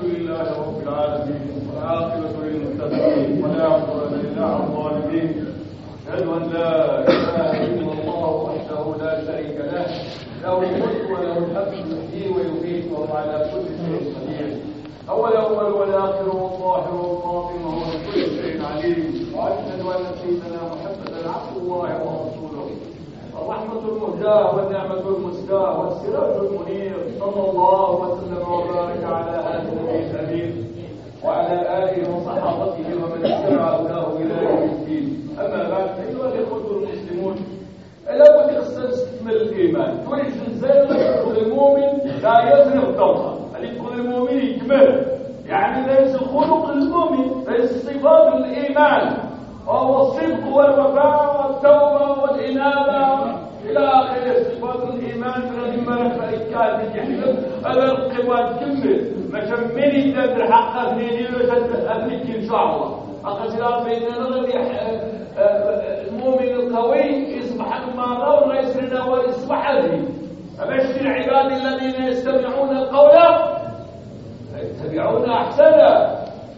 لله رب العالمين والعاقبة للمتقين ولا عدوان إلا على الظالمين. أشهد أن لا إله إلا الله وحده لا شريك له، له الملك وله الحمد يحيي ويميت وهو على كل شيء قدير. هو الأول والآخر والظاهر والباطن وهو بكل شيء عليم. وأشهد أن سيدنا محمدا عبد الله ورسوله، الرحمة المهداة والنعمة المسداة والسراج المنير، صلى الله وسلم وبارك على هذا النبي الأمين وعلى آله وصحابته ومن اتبع هداه إلى يوم الدين. أما بعد، أيها الإخوة المسلمون، لابد نستكمل الإيمان. تولي الإنسان المؤمن لا يزنق الدوره، يكون المؤمن يكمل، يعني ليس خلق المؤمن، ليس صفات الإيمان، وهو الصدق والوفاء والتوبة والإنابة إلى آخر صفات الإيمان. فلازم نفع الكاتب يحلم هذا القوات كمل مشمني تدر حق أثنين أثنيك إن شاء الله. أقصد بيننا المؤمن القوي يصبح المارة ويسرنا ويصبح هذه. أبشر العباد الذين يستمعون القول يتبعون أحسنه،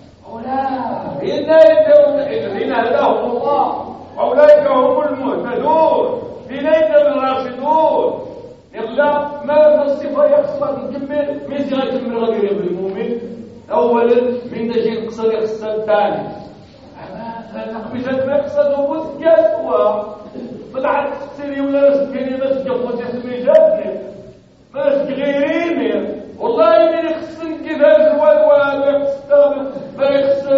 الذين هداهم الله وأولئك هم المهتدون، إليك الراشدون. يلا ما الصفة يخصها نكمل من زيادة من غير المؤمن. أولا من نجي القصد يخصها الثاني، تقبيشات ما يقصده مسكت هو طلعت تسيري ولا سكيني ما تجفوت يسمي جاتني ما تغيريني. والله من يخصن كذا الوال ما يخص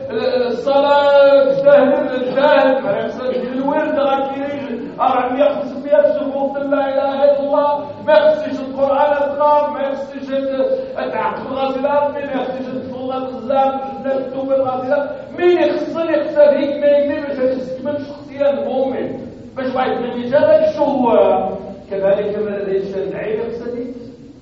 الصلاة الجاهل، ما يخص الورد غاكيري أرعب يخص فيها شروط لا إله إلا الله، ما يخصش القرآن أذكار، ما يخصش التعقل الغازلات، ما يخصش الصلاة الغزال التوبة الغازلات. مين يخصن يخص هذيك ما يقدرش يستكمل شخصية المؤمن باش واحد من يجرب الشهوة. كذلك من الإنسان العيب يقصدي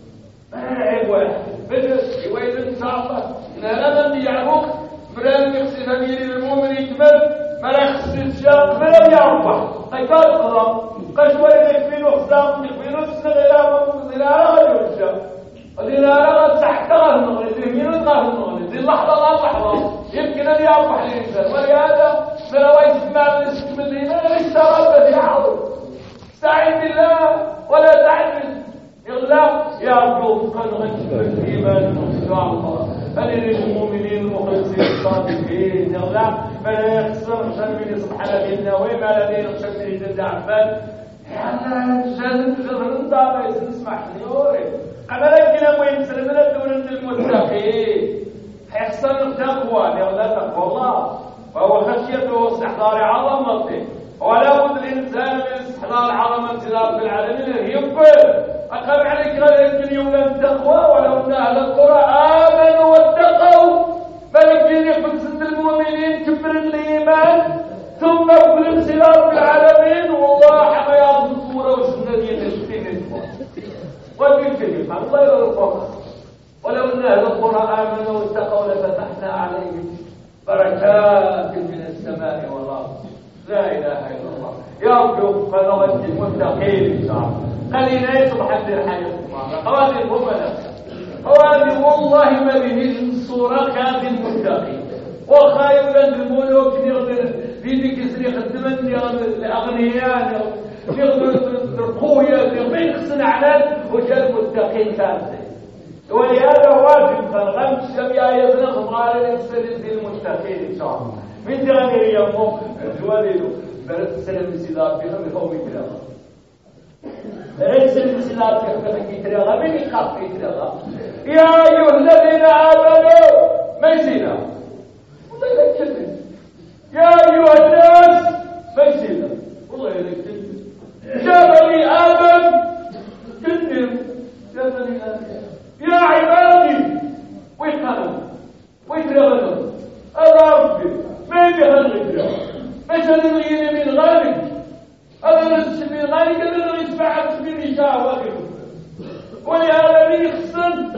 عيب واحد بس يويل إن شاء الله إن لم يعرف مران يقصد أمير المؤمن يكمل ما يخص الشاق مران يعرفه قيقات قضاء قشوة يكفينه خزام يكفينه السنغيرة غير الشاق الإنارة تحتها النغل يمينه تغاه النغل ذي اللحظة لا لحظة يمكن أن يعرف الإنسان. ولهذا فلو يسمع الاسم الإيمان اشتغل في عظم. استعين بالله ولا تعجز إغلاق يا رب قد الإيمان إن شاء الله. فلن المؤمنين المخلصين الصادقين إغلاق فلا يخسر شر سبحانه بالنوي ما لدينا شر جد عباد. يعني جد ما يسمح لي أنا لكن وين سلمنا دون المتقين حيحصل التقوى لا تقوى الله وهو خشيته واستحضار عظمته. ولا بد الإنسان من استحضار عظمة رب العالمين يقبل. أقام عليك لكن يوم التقوى ولو أن أهل القرى آمنوا واتقوا فلكن يقبل سند المؤمنين كبر الإيمان ثم يقبل انسلاف رب العالمين. والله حما يعرض الصورة والسنة ديال الشتين والبيت الله يرفعه. ولو أن أهل القرى آمنوا واتقوا لفتحنا عليهم بركات من السماء والأرض. لا إله إلا الله. يا رب وفقنا المتقين إن شاء الله. خلينا يصبح عندنا حاجة هذه هم هذه والله ما بهيش الصورة كانت المتقين وخايف ولاد الملوك في ذيك السنة خدمت الأغنياء القوية ما يخصن عناد وجاء المتقين كاملين. ولهذا واجب فالغمش يا يبلغ غالي يستلزم المتقين إن شاء الله. من تغني يوم الوالد بلد سلم السلام في قوم كلام ليس السلام في كترها من يخاف في كترها. يا أيها الذين آمنوا ما يصير والله يكتب. يا أيها الناس ما يصير والله يكتب. جبلي آدم كتب جبلي آدم يا عبادي ويتغنى ويتغنى أنا ربي ما يبهل مثل الغير من غالب هذا نفس من غالب أنه يتبعث من شهوة. ولهذا من يخصن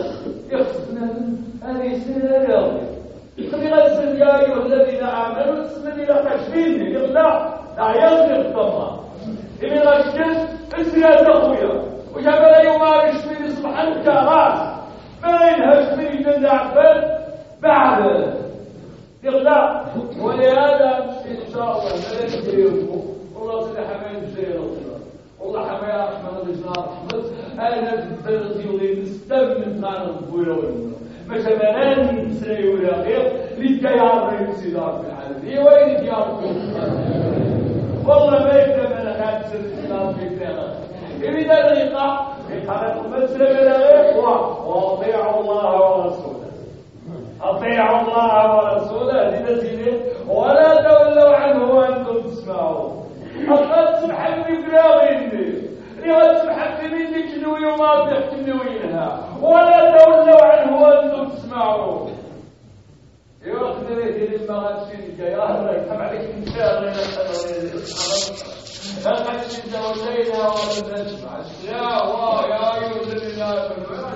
هذه سنة رياضية خلي يا أيها الذين آمنوا اسمني لتشفيني لا يغلق الله إني غشت السياسة أخويا وجبل يمارس من سبحانك راس ما ينهش من جند عباد مثلا نسري ولا غير للديار الانسداد في العالم وين دياركم والله ما يكتب انا خامس الانسداد في الديار إذا الرقة قالت المسلم ولا غير واطيعوا الله ورسوله اطيعوا الله ورسوله لنزيله ولا تولوا عنه وانتم تسمعون أقد سبحانه براغين رغد سبحانه منك نوي وما بيحكي نوينها ولا تولوا عنه وانتم تسمعون يوخذ ليه لما غاتشين يا هلا يفهم عليك ان شاء الله لا تحكي تولينا ولا نسمع يا الله يا ايها الذين امنوا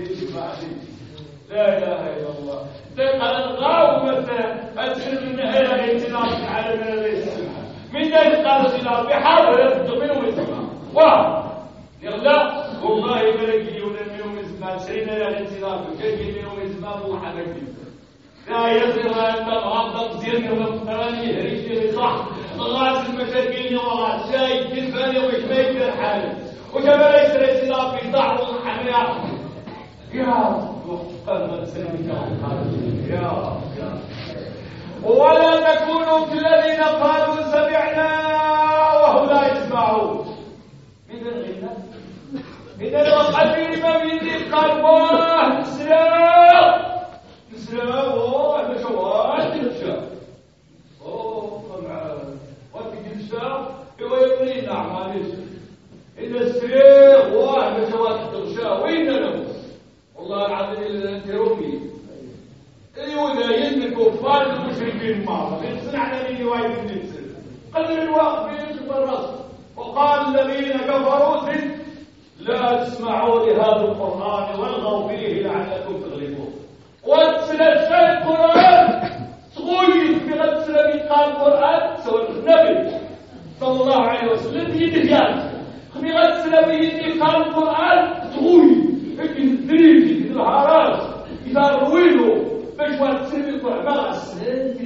لا اله الا الله تقال الغاو مثلا ادخل من هنا الانتظار على من الاسلام من ذلك قال الاسلام بحاول يصدق ويسمع واه يلا والله ملكي ولم يسمع سرنا الانتظار كيف منهم يسمع محمد لا يصير أن تغضب زيني ومقترني هريشي صح غاز المساكين وغاز شاي كنفاني وشميت الحالة وكما يسر الاسلام في ضعف الحمية يا قلب سلمك يا ولا تكونوا كالذين قالوا سمعنا وهم لا يسمعون من الغنى إذا وقلبي ما بيدي قلبه سلام سلام مشوات الشام طبعا وقت الشام يورينا معلش إن السرير واحد مشوات الشام وين له والله العظيم انت رومي اليهودين الكفار المشركين معهم يصنعنا من روايه النسل قدر الوقت بيشوف الراس وقال الذين كفروا لا تسمعوا لهذا القران والغوا فيه لعلكم تغلبون وتسلسل القران تقولي في غتسلم قال القران سواء النبي صلى الله عليه وسلم يديان خمي غتسلم يدي قال القران تقولي الدريج الهراج إذا رويله باش واتسلم القرآن ما سنين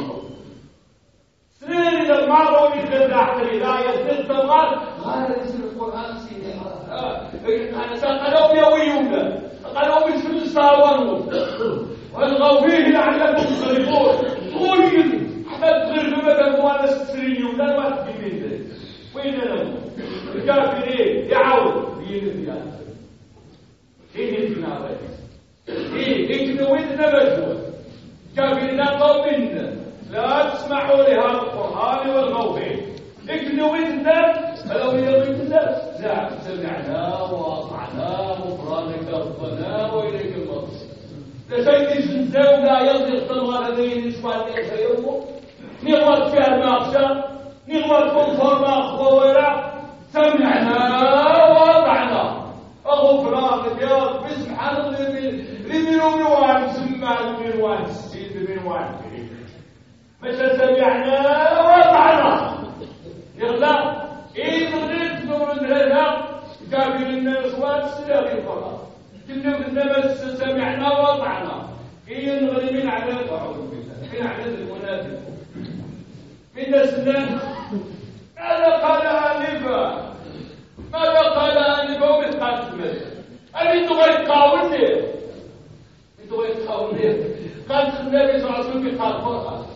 سنين إذا المرة وإذا تحت الهداية سنين طوال غير يسلم القرآن سيدي أنا سأقلوا يويونا قالوا بسم الساوان والغوا فيه لعلكم تغلبون قولي حتى تغلبوا مثلا وانا ستسرين ولا ما تجيبين ذلك وين أنا الكافرين يعاود بين الديانة إيه الجنابة إيه جنويتنا مجهول كافرنا قومنا لا تسمعوا لهذا القرآن والغوا فيه جنويتنا لو يغويتنا زعم سمعنا وأطعنا غفرانك ربنا وإليك المصير لشيء جنزاو لا يصدق طلغة لديه نسوان ليس يومه نغوات فيها المعشى نغوات كنفر ما أخوة سمعنا وأطعنا غفرانك يا رب سبحان الله لمن وان سمع من وان السيد من وان مش سمعنا وطعنا يغلا ايه تغريب نور هذا كافر الناس والسلام الفرح كنا بس سمعنا وطعنا ايه نغري من عذاب اعوذ بالله من عذاب المنافق من السلام ماذا قال انفا ماذا قال انفا ومثقال المسجد أبي تغير قاولني تغير قاولني قال النبي صلى الله عليه وسلم يقال القرآن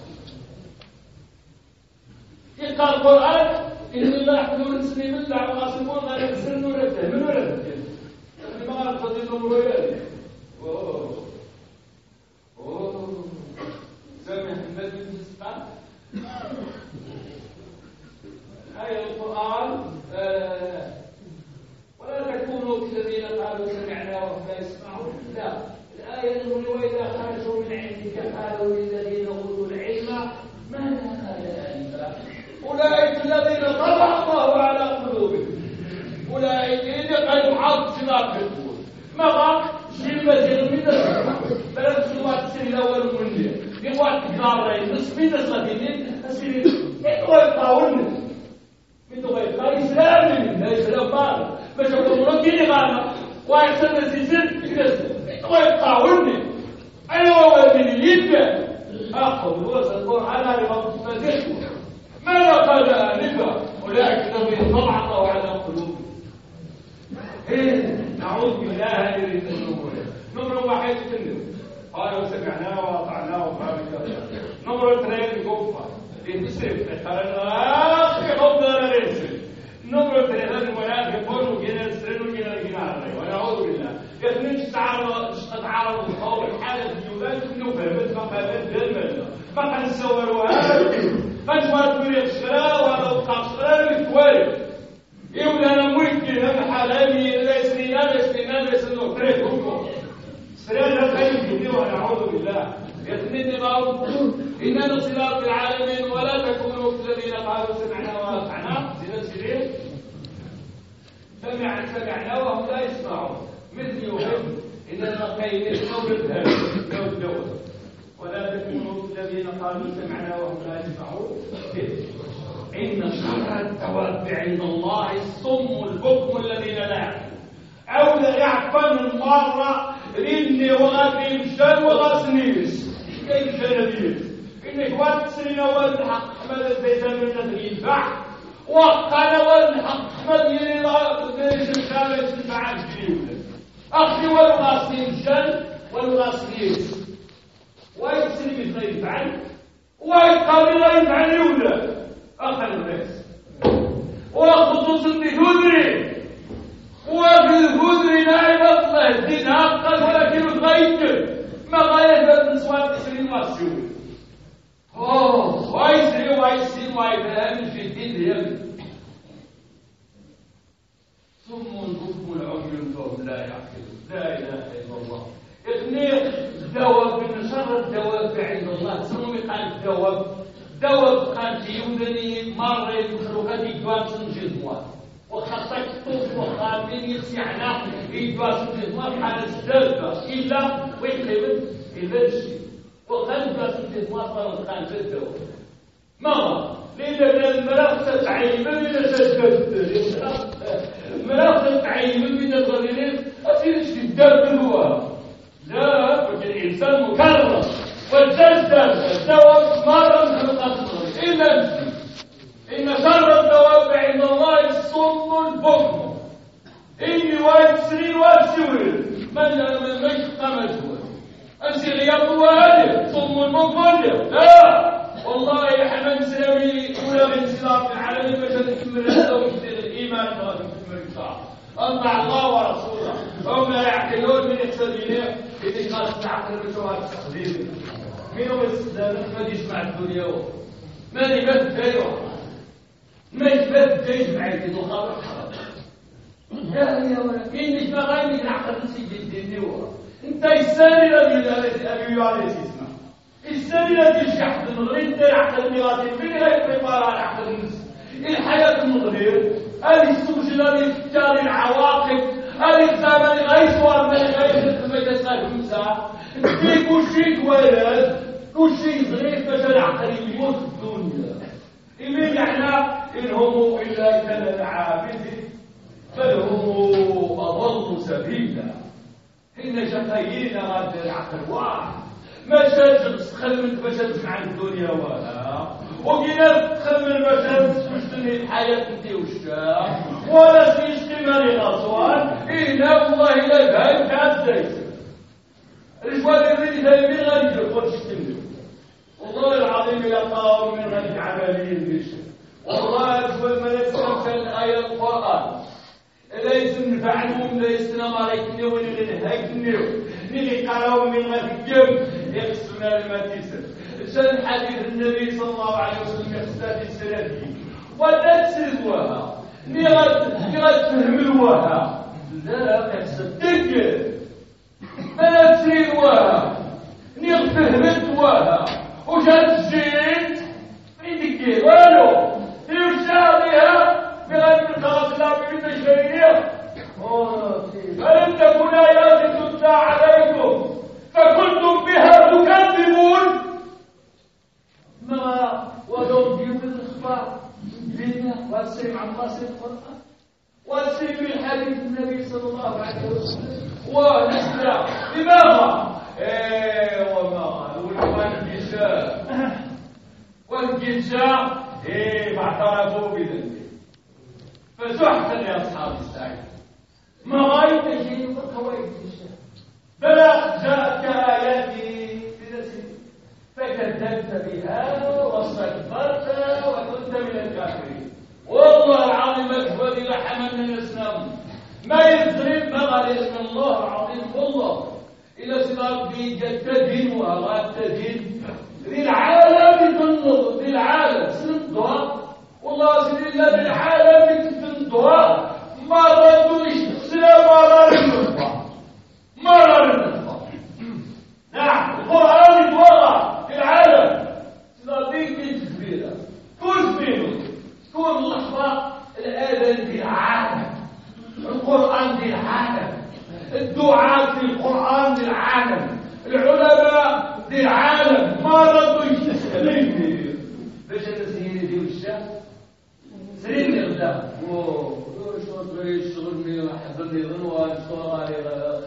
يقال القرآن إن الله حلول سليم الله وغاصبون غير السن ورده من ورده يعني ما قال فضيل مريد سامح النبي بن سبحان آية القرآن ولا تكونوا كالذين قالوا سمعنا وهم لا يسمعون لا الآية نقول وإذا خرجوا من عندك قالوا للذين أوتوا العلم ما لنا آنفا أولئك الذين طبع الله على قلوبهم أولئك إذا قد حط سلاح في القلوب ما غاق شلمة من السماء بلد سوات السنة الأول مني يقوات كنارين نصفين الصديقين أسيرين إنتوا يقاولنا إنتوا يقاول إسلامي لا إسلام بارد باش يقولوا كيني غانا ويحسن الزيزين يكسر ويقاولني أيوة من يدك أخذ وصل القرآن على مفتشه ماذا قال آنفا أولئك الذين طبع الله على قلوبهم إيه نعوذ بالله من الذنوب نمر واحد منه يتسرب خرج يحب الرسل نمرة 3 المنافقون وجينا السرين وجينا الجنار ونعوذ بالله يخنيش تعارض القول الحالة اليولاد ونفهم المقامات دائما ما كنصوروها ما توري الشراء ولا وقع الشراء الكوارث يقول انا ممكن انا حلالي لا سنين سنو تريكم سرنا خير ونعوذ بالله يثنين بعض إننا صراط العالمين ولا تكونوا كالذين قالوا سمعنا وأطعنا سنين سمعنا وهم لا يسمعون مثل يوم إننا قيمين نوبتها نوبتها ولا تكونوا كالذين قالوا سمعنا وهم لا يسمعون إن شر الدواب عند الله الصم البكم الذين لا يعقلون أو لا يعقل المرة ريني وغادي مشان وغاسنيس كيف جنبيت إنك وقت سنين أول حق أحمد الزيتان من تدريب البحث وقال أول حق أحمد يلي ليش الخامس الفعال جريولة أخي والغاسين مشان والغاسنيس ويسري مثل يفعل ويقال لا يفعل يولد أخذ الناس وخصوص الهدري وفي الهدري لا يبطل الدين أقل ولكن غير ما غير النسوان تسرين واسيون ويسري ويفهم في الدين يم ثم الحكم العمي فهم لا يعقلون لا إله إلا الله إغنيق الدواب من شر الدواب عند الله سمي قال الدواب دواب قال في يودني مرة المخلوقات يدواب سنجزوان وخاصك الطوف وخامين يسيعنا يدواب سنجزوان حال الزلفة إلا ويقلب إلا الشيء وقال يدواب سنجزوان فرد قال في الدواب ما لأن المرأة تتعيب من الشجرة المرأة تتعيب من الظليل أصيرش في الدرب الهواء لا الإنسان مكرم والجسد الدواب مرة من خلقات الظليل إلا إن شر الدواب عند الله الصم البكم إني ويسري ويسوري من مشق مجهول أنسي غياب وهذه صم البكم لا والله يا حمد سلامي ولا من سلام العالمين باش نكمل هذا ويصير الإيمان غادي نكمل الصح أطاع الله ورسوله هم لا يعقلون من يحسبين إذا قال تعقل بشوار التقديم مين هو الاستدلال ما يجمع الدنيا ما يبات دايره ما يبات يجمع يدو خاطر يا ولد إنك ما غايب نعقل نسيب الدين انت الثاني الذي أبي عليه اسمه الثاني الذي يشحذ المغرب انت يعقل المغادر من غير يقال على عقل الناس الحياة المغرب هذه السجن هذه اختار العواقب هذه الزمن غيسوار من غير ما يتسال المساء في كل شيء ولد كل شيء صغير باش العقل يموت الدنيا اللي يعنى إن هم إلا كالعابد بل هم أضل سبيلا إن شقيين غادر العقل واحد ما شاجر تخمن باش تجمع الدنيا ولا وكينا تخمن باش تشتني الحياة انتي وشا ولا تيشتي ماني غصوان إنا والله إلا بهاي كاس دايس رجوال الريد هايمين غادي يقول شتني والله العظيم إلا قاوم من غادي عمليين بيش والله رجوال ما يتسمى الآية القرآن ليس نفعنهم ليس نماركني ولنهاكني اللي قالوا من غير يقصون الماتيسر شان حديث النبي صلى الله عليه وسلم يقصد السلفي ولا تسردوها نغاد تفهم الوها لا تحسب تلك ما تسردوها نغاد فهمت وها وجات جيت عندك والو يرجع بها بغير الخلاص لا بالتشريعيه فلم تكن آيات تتلى عليكم فكنتم بها تكذبون ما ونرجو بالإخبار بالله والسلم عن قاسم القرآن والسلم بالحديث النبي صلى الله عليه وسلم ونسلع لماذا؟ وما والجزاء فاعترفوا بذنبه فسحقا يا أصحاب السعيد ما رأيت شيء فقويت الشيء بلغ جاءتك آياتي بنفسك فكذبت بها واستكبرت اسم الله العظيم والله إلى صراط التدين وأغاد التدين ذي العالم تنظر ذي العالم سنضوى والله سيدي الله ذي العالم تنظوى ما ردوش السلام مرار النطفة مرار النطفة. نعم القرآن يتوضع في العالم صراطيك كبيرة كل منه تكون اللحظة الآذان ذي العالم القرآن ذي العالم الدعاة في القرآن ذي العالم العلماء ذي العالم ما ردوا يستسلموا باش انا سيدي ديال الشام سريني غدا شو الشغل ملي حضرني غنوه